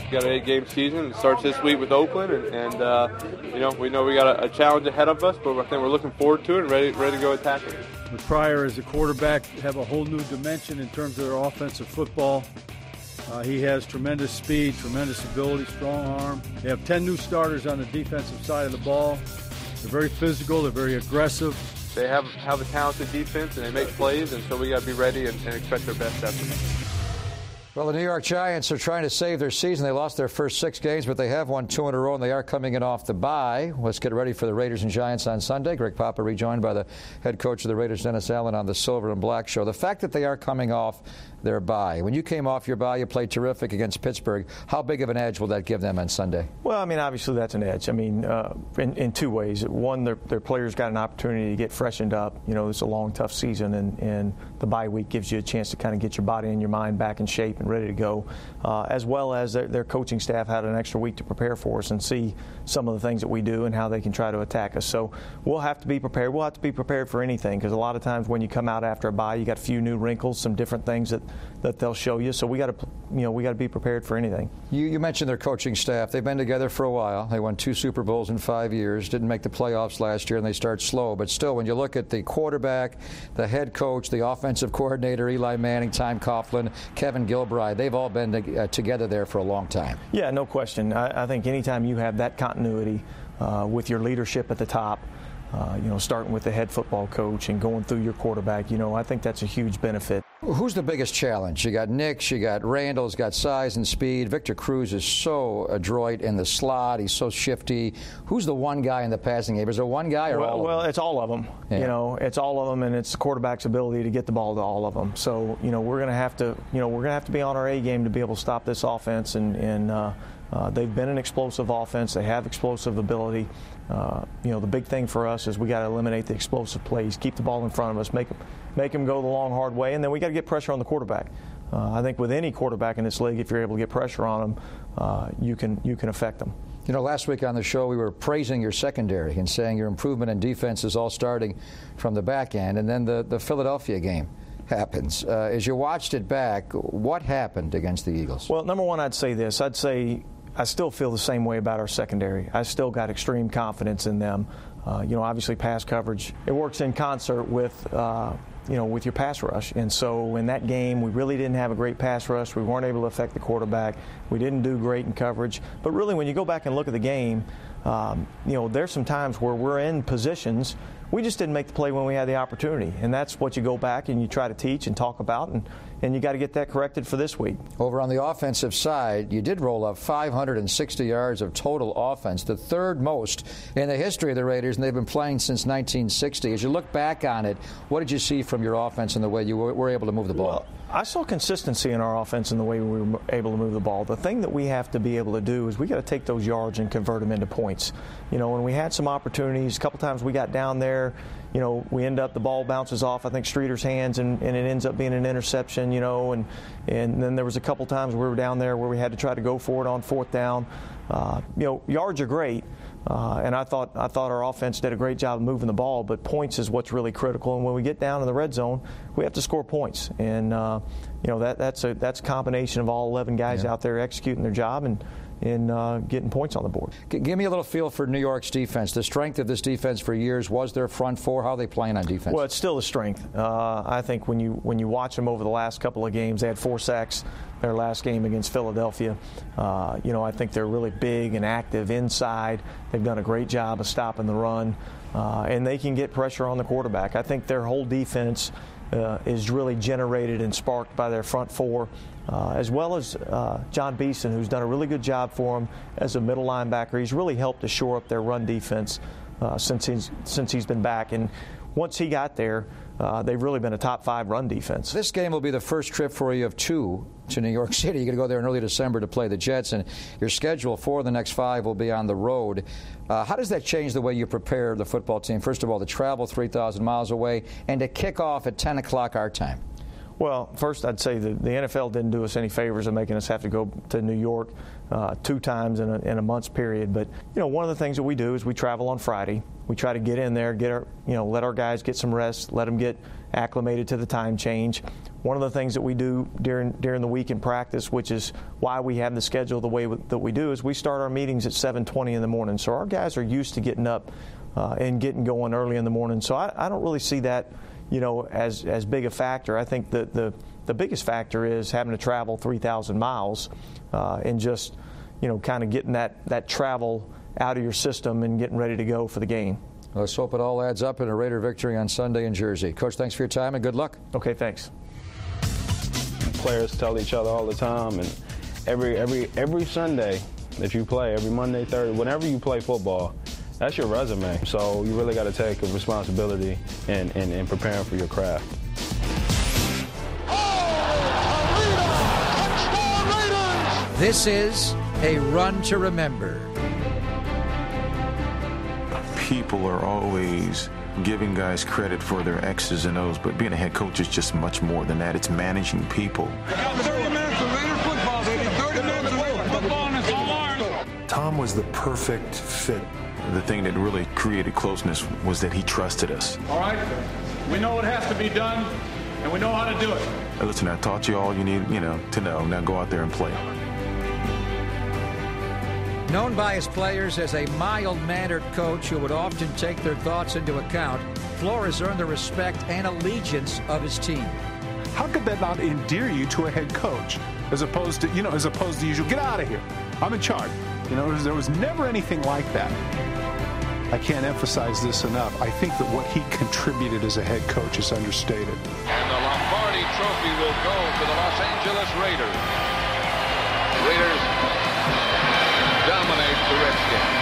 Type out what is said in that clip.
We got an 8-game season. It starts this week with Oakland, and we know we got a challenge ahead of us, but I think we're looking forward to it and ready to go attack it. With Pryor as a quarterback, have a whole new dimension in terms of their offensive football. He has tremendous speed, tremendous ability, strong arm. They have 10 new starters on the defensive side of the ball. They're very physical. They're very aggressive. They have a talented defense, and they make plays, and so we got to be ready and expect their best effort. Well, the New York Giants are trying to save their season. They lost their first 6 games, but they have won 2 in a row, and they are coming in off the bye. Let's get ready for the Raiders and Giants on Sunday. Greg Papa rejoined by the head coach of the Raiders, Dennis Allen, on the Silver and Black Show. The fact that they are coming off their bye. When you came off your bye, you played terrific against Pittsburgh. How big of an edge will that give them on Sunday? Well, I mean, obviously that's an edge. I mean, in 2 ways. One, their players got an opportunity to get freshened up. You know, it's a long, tough season, and the bye week gives you a chance to kind of get your body and your mind back in shape and ready to go. As well as their coaching staff had an extra week to prepare for us and see some of the things that we do and how they can try to attack us. So we'll have to be prepared. We'll have to be prepared for anything, because a lot of times when you come out after a bye, you got a few new wrinkles, some different things that they'll show you. So we got to be prepared for anything. You mentioned their coaching staff. They've been together for a while. They won 2 Super Bowls in 5 years. Didn't make the playoffs last year, and they start slow. But still, when you look at the quarterback, the head coach, the offensive coordinator, Eli Manning, Tom Coughlin, Kevin Gilbride, they've all been together there for a long time. Yeah, no question. I think anytime you have that continuity with your leadership at the top, starting with the head football coach and going through your quarterback, I think that's a huge benefit. Who's the biggest challenge? You got Nix, you got Randall's got size and speed. Victor Cruz is so adroit in the slot. He's so shifty. Who's the one guy in the passing game? Is there one guy or all of them? Well, it's all of them. Yeah. It's all of them, and it's the quarterback's ability to get the ball to all of them. So, we're going to have to be on our A game to be able to stop this offense, and they've been an explosive offense. They have explosive ability. The big thing for us is we got to eliminate the explosive plays, keep the ball in front of us, make them go the long, hard way, and then we got to get pressure on the quarterback. I think with any quarterback in this league, if you're able to get pressure on them, you can affect them. Last week on the show, we were praising your secondary and saying your improvement in defense is all starting from the back end, and then the Philadelphia game happens. As you watched it back, what happened against the Eagles? Well, number one, I'd say this. I'd say I still feel the same way about our secondary. I still got extreme confidence in them. Obviously pass coverage, it works in concert with your pass rush. And so in that game, we really didn't have a great pass rush. We weren't able to affect the quarterback. We didn't do great in coverage. But really, when you go back and look at the game, there's some times where we're in positions. We just didn't make the play when we had the opportunity. And that's what you go back and you try to teach and talk about, and you got to get that corrected for this week. Over on the offensive side, you did roll up 560 yards of total offense, the 3rd most in the history of the Raiders, and they've been playing since 1960. As you look back on it, what did you see from your offense and the way you were able to move the ball? Well, I saw consistency in our offense and the way we were able to move the ball. The thing that we have to be able to do is we got to take those yards and convert them into points. When we had some opportunities, a couple times we got down there, we end up, the ball bounces off, I think, Streeter's hands, and it ends up being an interception, and then there was a couple times we were down there where we had to try to go for it on 4th down. Yards are great. And I thought our offense did a great job of moving the ball, but points is what's really critical. And when we get down in the red zone, we have to score points. And that's a combination of all 11 guys out there executing their job and getting points on the board. Give me a little feel for New York's defense. The strength of this defense for years was their front four. How are they playing on defense? Well, it's still a strength. I think when you watch them over the last couple of games, they had 4 sacks their last game against Philadelphia. I think they're really big and active inside. They've done a great job of stopping the run, and they can get pressure on the quarterback. I think their whole defense is really generated and sparked by their front four, as well as John Beeson, who's done a really good job for them as a middle linebacker. He's really helped to shore up their run defense since he's been back. And once he got there, they've really been a top 5 run defense. This game will be the first trip for you of 2 to New York City. You're going to go there in early December to play the Jets, and your schedule for the next 5 will be on the road. How does that change the way you prepare the football team? First of all, to travel 3,000 miles away and to kick off at 10 o'clock our time. Well, first I'd say the NFL didn't do us any favors in making us have to go to New York 2 times in a month's period. But one of the things that we do is we travel on Friday. We try to get in there, let our guys get some rest, let them get acclimated to the time change. One of the things that we do during the week in practice, which is why we have the schedule the way that we do, is we start our meetings at 7:20 in the morning. So our guys are used to getting up and getting going early in the morning. So I don't really see that as big a factor. I think that the biggest factor is having to travel 3,000 miles and just kind of getting that travel out of your system and getting ready to go for the game. Let's hope it all adds up in a Raider victory on Sunday in Jersey. Coach, thanks for your time and good luck. Okay, thanks. Players tell each other all the time, and every Sunday that you play, every Monday, Thursday, whenever you play football, that's your resume. So you really got to take a responsibility in preparing for your craft. This is a run to remember. People are always giving guys credit for their X's and O's, but being a head coach is just much more than that. It's managing people. We got 30 minutes of Raider football, baby. 30 minutes of Raider football, and it's all ours. Tom was the perfect fit. The thing that really created closeness was that he trusted us. All right, we know what has to be done, and we know how to do it. Listen, I taught you all you need, to know. Now go out there and play. Known by his players as a mild-mannered coach who would often take their thoughts into account, Flores earned the respect and allegiance of his team. How could that not endear you to a head coach, as opposed to usual, get out of here, I'm in charge. There was never anything like that. I can't emphasize this enough. I think that what he contributed as a head coach is understated. And the Lombardi Trophy will go to the Los Angeles Raiders. The Raiders dominate the Redskins.